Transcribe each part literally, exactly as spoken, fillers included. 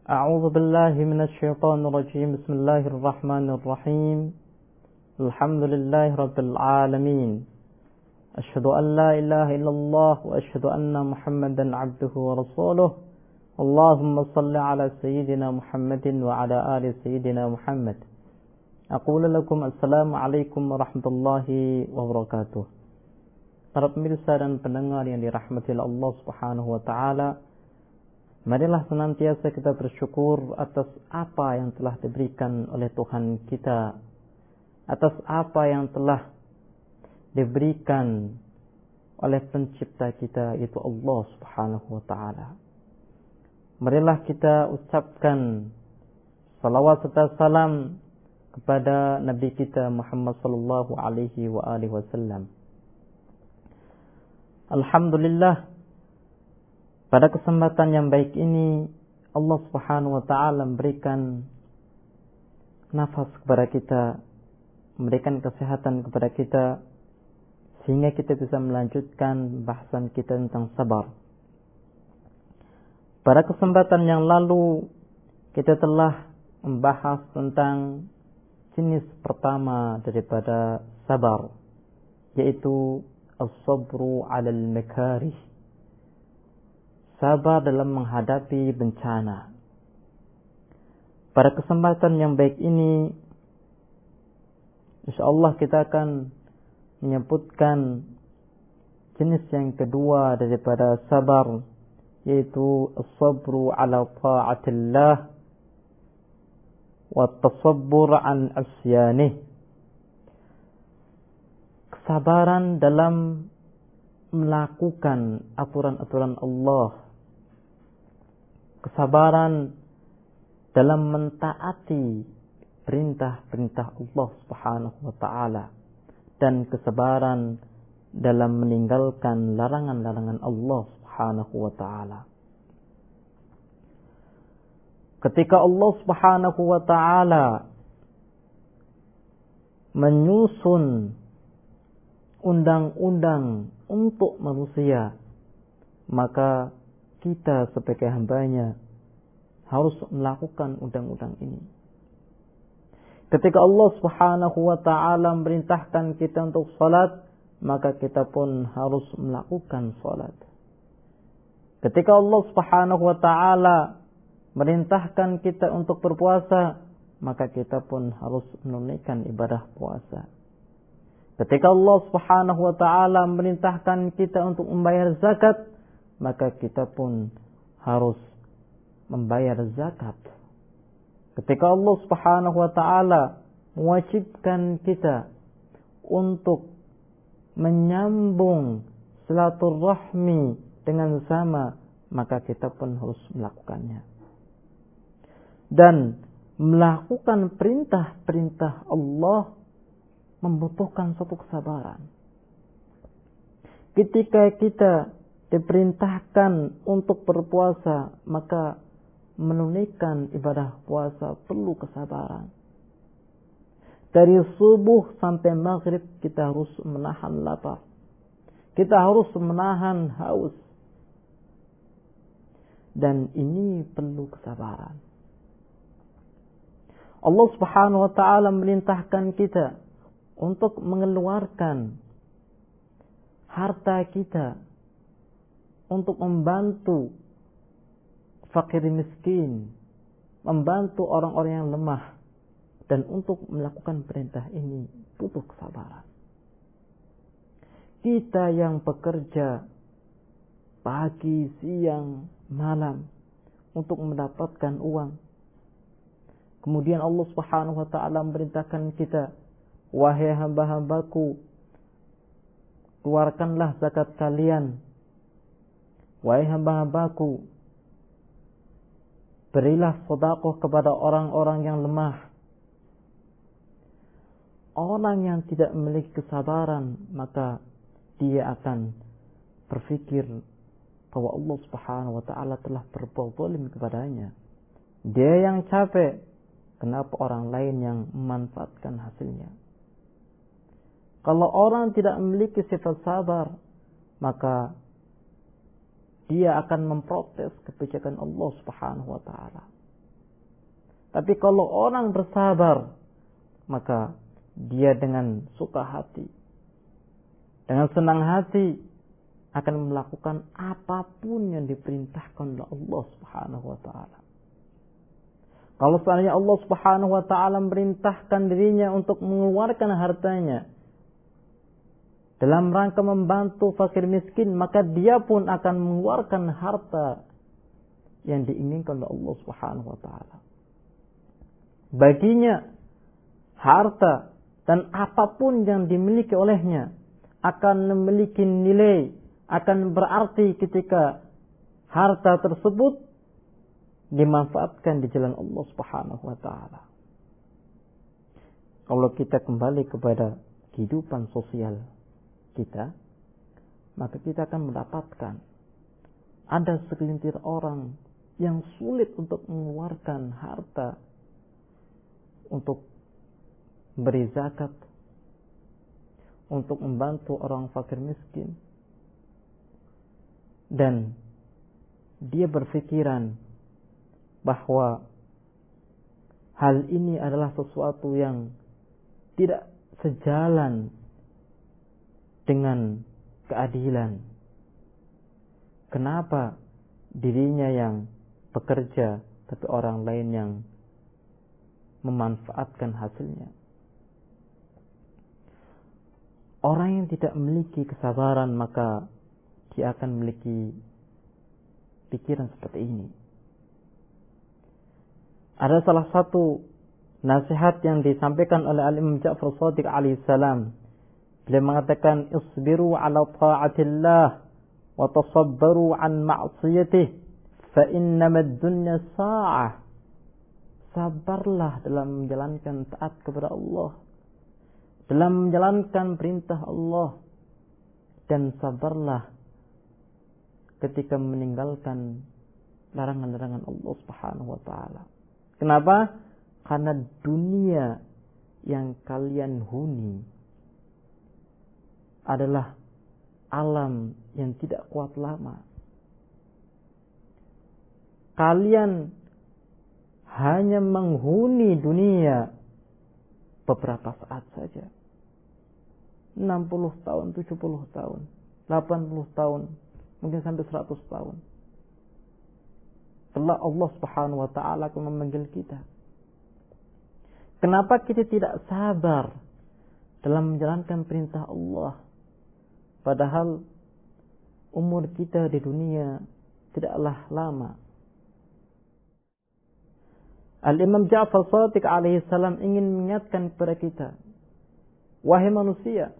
أعوذ بالله من الشيطان الرجيم. بسم الله الرحمن الرحيم. الحمد لله رب العالمين. أشهد أن لا إله إلا الله وأشهد أن محمدا عبده ورسوله. اللهم صل على سيدنا محمد وعلى آل سيدنا محمد. أقول لكم السلام عليكم ورحمة الله وبركاته. Para pemirsa dan pendengar yang dirahmati Allah Subhanahu wa taala, marilah senantiasa kita bersyukur atas apa yang telah diberikan oleh Tuhan kita, atas apa yang telah diberikan oleh pencipta kita, yaitu Allah Subhanahu wa taala. Marilah kita ucapkan salawat serta salam kepada Nabi kita Muhammad sallallahu alaihi wa alihi wasallam. Alhamdulillah, pada kesempatan yang baik ini Allah Subhanahu wa taala memberikan nafas kepada kita, memberikan kesehatan kepada kita, sehingga kita bisa melanjutkan bahasan kita tentang sabar. Pada kesempatan yang lalu kita telah membahas tentang jenis pertama daripada sabar, yaitu as-sabru 'alal makarih. Sabar dalam menghadapi bencana. Pada kesempatan yang baik ini, insyaallah kita akan menyebutkan jenis yang kedua daripada sabar, yaitu as-sabru 'ala ta'atillah wa at-tasabbur 'an asyanih. Kesabaran dalam melakukan aturan-aturan Allah, kesabaran dalam mentaati perintah-perintah Allah Subhanahu wa taala, dan kesabaran dalam meninggalkan larangan-larangan Allah Subhanahu wa taala. Ketika Allah Subhanahu wa taala menyusun undang-undang untuk manusia, maka kita sebagai hambanya harus melakukan undang-undang ini. Ketika Allah Subhanahu wa taala memerintahkan kita untuk salat, maka kita pun harus melakukan salat. Ketika Allah Subhanahu wa taala merintahkan kita untuk berpuasa, maka kita pun harus menunaikan ibadah puasa. Ketika Allah Subhanahu wa taala memerintahkan kita untuk membayar zakat, maka kita pun harus membayar zakat. Ketika Allah Subhanahu wa taala mewajibkan kita untuk menyambung silaturahmi dengan sama, maka kita pun harus melakukannya. Dan melakukan perintah-perintah Allah membutuhkan suatu kesabaran. Ketika kita diperintahkan untuk berpuasa, maka menunaikan ibadah puasa perlu kesabaran. Dari subuh sampai maghrib kita harus menahan lapar, kita harus menahan haus, dan ini perlu kesabaran. Allah Subhanahu wa taala memerintahkan kita untuk mengeluarkan harta kita untuk membantu fakir miskin, membantu orang-orang yang lemah, dan untuk melakukan perintah ini butuh kesabaran. Kita yang bekerja pagi, siang, malam untuk mendapatkan uang, kemudian Allah Subhanahu wa taala memerintahkan kita, wahai hamba-hambaku, keluarkanlah zakat kalian. Wahai hamba-hambaku, berilah sedekah kepada orang-orang yang lemah. Orang yang tidak memiliki kesabaran, maka dia akan berpikir bahwa Allah Subhanahu wa taala telah berbuat zalim kepadanya. Dia yang capek, kenapa orang lain yang memanfaatkan hasilnya? Kalau orang tidak memiliki sifat sabar, maka dia akan memprotes kebijakan Allah Subhanahu wa taala. Tapi kalau orang bersabar, maka dia dengan suka hati, dengan senang hati akan melakukan apapun yang diperintahkan oleh Allah Subhanahu wa taala. Kalau seandainya Allah Subhanahu wa taala memerintahkan dirinya untuk mengeluarkan hartanya dalam rangka membantu fakir miskin, maka dia pun akan mengeluarkan harta yang diinginkan oleh Allah Subhanahu wa taala. Baginya harta dan apapun yang dimiliki olehnya akan memiliki nilai, akan berarti ketika harta tersebut dimanfaatkan di jalan Allah Subhanahu wa taala. Kalau kita kembali kepada kehidupan sosial kita, maka kita akan mendapatkan ada segelintir orang yang sulit untuk mengeluarkan harta untuk beri zakat, untuk membantu orang fakir miskin, dan dia berpikiran bahwa hal ini adalah sesuatu yang tidak sejalan dengan keadilan. Kenapa dirinya yang bekerja tapi orang lain yang memanfaatkan hasilnya? Orang yang tidak memiliki kesabaran, maka dia akan memiliki pikiran seperti ini. Ada salah satu nasihat yang disampaikan oleh Al-Imam Ja'far Shadiq alaihi salam. Beliau mengatakan, "Isbiru ala ta'atillah wa tasabbaru an ma'siyatih, fa innama ad-dunya sa'ah." Sabarlah dalam menjalankan taat kepada Allah, dalam menjalankan perintah Allah, dan sabarlah ketika meninggalkan larangan-larangan Allah Subhanahu wa taala. Kenapa? Karena dunia yang kalian huni adalah alam yang tidak kuat lama. Kalian hanya menghuni dunia beberapa saat saja. enam puluh tahun, tujuh puluh tahun, delapan puluh tahun, mungkin sampai seratus tahun. Setelah Allah Subhanahu wa taala akan memanggil kita. Kenapa kita tidak sabar dalam menjalankan perintah Allah? Padahal umur kita di dunia tidaklah lama. Al-Imam Ja'far Shadiq alaihi salam ingin mengingatkan kepada kita, wahai manusia,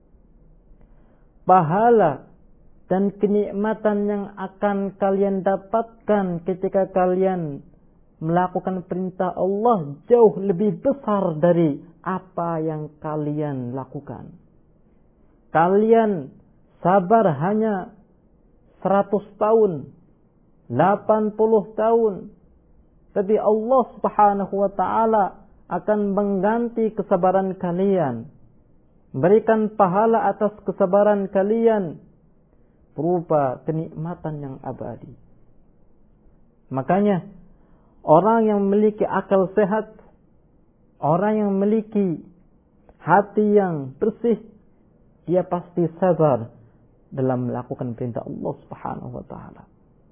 pahala dan kenikmatan yang akan kalian dapatkan ketika kalian melakukan perintah Allah jauh lebih besar dari apa yang kalian lakukan. Kalian sabar hanya seratus tahun, delapan puluh tahun, tapi Allah Subhanahu wa taala akan mengganti kesabaran kalian, berikan pahala atas kesabaran kalian berupa kenikmatan yang abadi. Makanya orang yang memiliki akal sehat, orang yang memiliki hati yang bersih, dia pasti sabar dalam melakukan perintah Allah Subhanahu wa taala.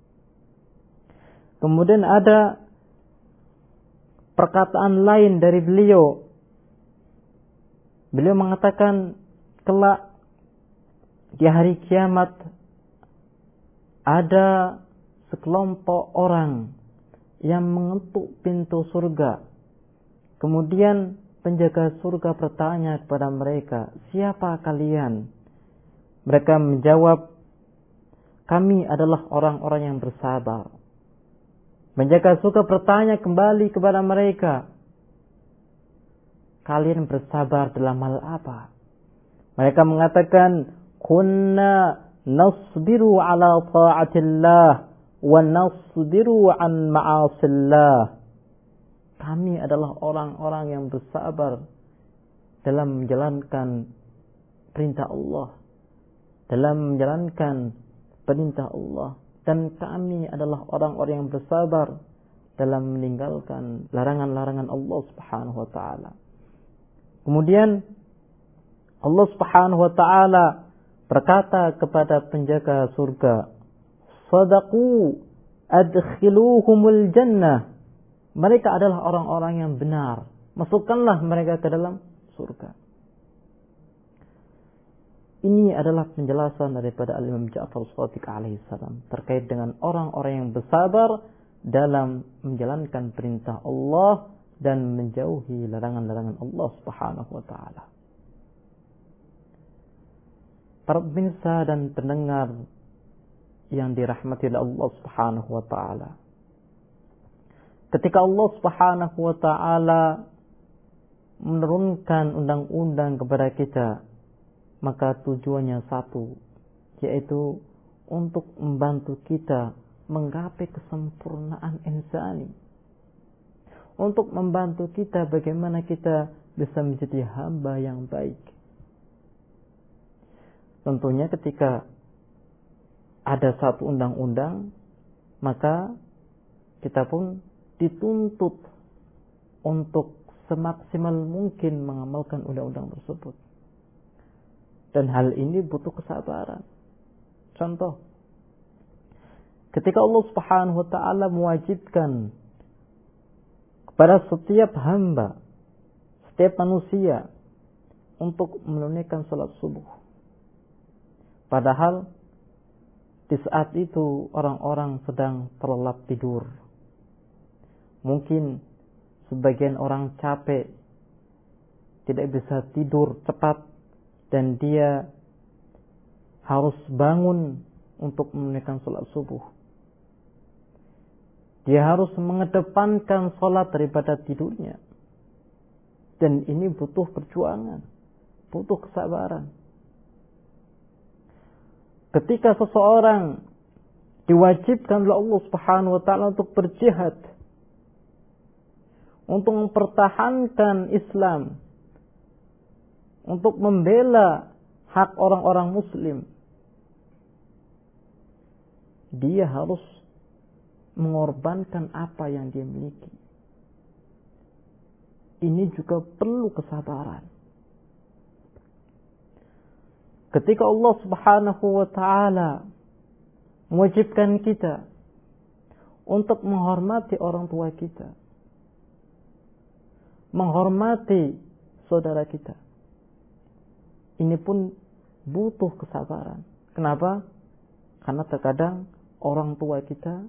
Kemudian ada perkataan lain dari beliau. Beliau mengatakan, kelak di hari kiamat ada sekelompok orang yang mengetuk pintu surga. Kemudian penjaga surga bertanya kepada mereka, "Siapa kalian?" Mereka menjawab, "Kami adalah orang-orang yang bersabar." Penjaga surga bertanya kembali kepada mereka, "Kalian bersabar dalam hal apa?" Mereka mengatakan, "Kunna nasbiru ala ta'atillah wa nasbiru an ma'asillah." Kami adalah orang-orang yang bersabar dalam menjalankan perintah Allah, dalam menjalankan perintah Allah, dan kami adalah orang-orang yang bersabar dalam meninggalkan larangan-larangan Allah Subhanahu wa taala. Kemudian Allah Subhanahu wa taala berkata kepada penjaga surga, "Shadaqu adkhiluhumul jannah." Mereka adalah orang-orang yang benar. Masukkanlah mereka ke dalam surga. Ini adalah penjelasan daripada Al-Imam Ja'far Shadiq alaihi salam terkait dengan orang-orang yang bersabar dalam menjalankan perintah Allah dan menjauhi larangan-larangan Allah Subhanahu wa taala. Para pemirsa dan pendengar yang dirahmati oleh Allah Subhanahu wa taala. Ketika Allah Subhanahu wa taala menurunkan undang-undang kepada kita, maka tujuannya satu, yaitu untuk membantu kita menggapai kesempurnaan insani. Untuk membantu kita bagaimana kita bisa menjadi hamba yang baik. Tentunya ketika ada satu undang-undang, maka kita pun dituntut untuk semaksimal mungkin mengamalkan undang-undang tersebut. Dan hal ini butuh kesabaran. Contoh, ketika Allah Subhanahu wa taala mewajibkan kepada setiap hamba, setiap manusia untuk menunaikan salat subuh. Padahal di saat itu orang-orang sedang terlelap tidur. Mungkin sebagian orang capek, tidak bisa tidur cepat, dan dia harus bangun untuk menunaikan salat subuh. Dia harus mengedepankan salat daripada tidurnya. Dan ini butuh perjuangan, butuh kesabaran. Ketika seseorang diwajibkan oleh Allah Subhanahu wa taala untuk berjihad, untuk mempertahankan Islam, untuk membela hak orang-orang muslim, dia harus mengorbankan apa yang dia miliki. Ini juga perlu kesabaran. Ketika Allah Subhanahu wa taala mewajibkan kita untuk menghormati orang tua kita, menghormati saudara kita, ini pun butuh kesabaran. Kenapa? Karena terkadang orang tua kita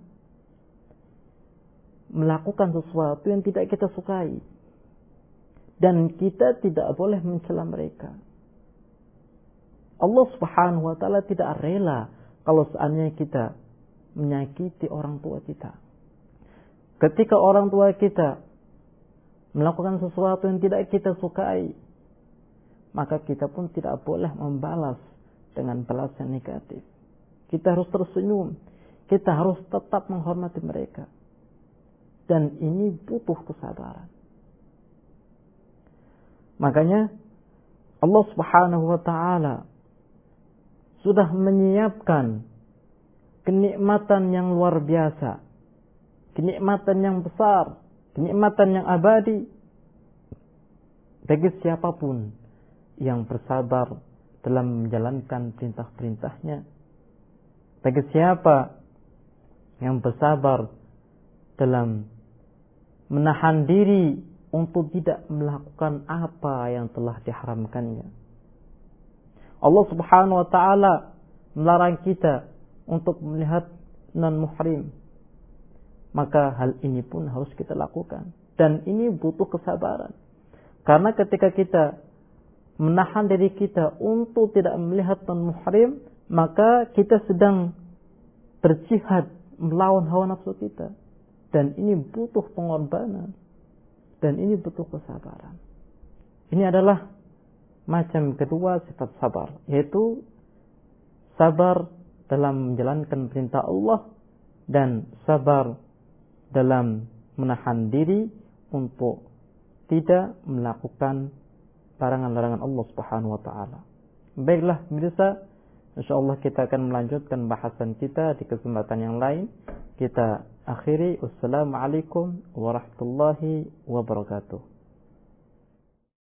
melakukan sesuatu yang tidak kita sukai, dan kita tidak boleh mencela mereka. Allah Subhanahu wa taala tidak rela kalau seandainya kita menyakiti orang tua kita. Ketika orang tua kita melakukan sesuatu yang tidak kita sukai, maka kita pun tidak boleh membalas dengan balas yang negatif. Kita harus tersenyum. Kita harus tetap menghormati mereka. Dan ini butuh kesabaran. Makanya Allah Subhanahu wa taala sudah menyiapkan kenikmatan yang luar biasa, kenikmatan yang besar, kenikmatan yang abadi bagi siapapun yang bersabar dalam menjalankan perintah-perintahnya, bagi siapa yang bersabar dalam menahan diri untuk tidak melakukan apa yang telah diharamkannya. Allah Subhanahu wa taala melarang kita untuk melihat non-muhrim. Maka hal ini pun harus kita lakukan. Dan ini butuh kesabaran. Karena ketika kita menahan diri kita untuk tidak melihat non-muhrim, maka kita sedang berjihad melawan hawa nafsu kita. Dan ini butuh pengorbanan. Dan ini butuh kesabaran. Ini adalah macam kedua sifat sabar, yaitu sabar dalam menjalankan perintah Allah dan sabar dalam menahan diri untuk tidak melakukan larangan-larangan Allah Subhanahu wa taala. Baiklah pemirsa, insyaallah kita akan melanjutkan bahasan kita di kesempatan yang lain. Kita akhiri. Wassalamualaikum warahmatullahi wabarakatuh.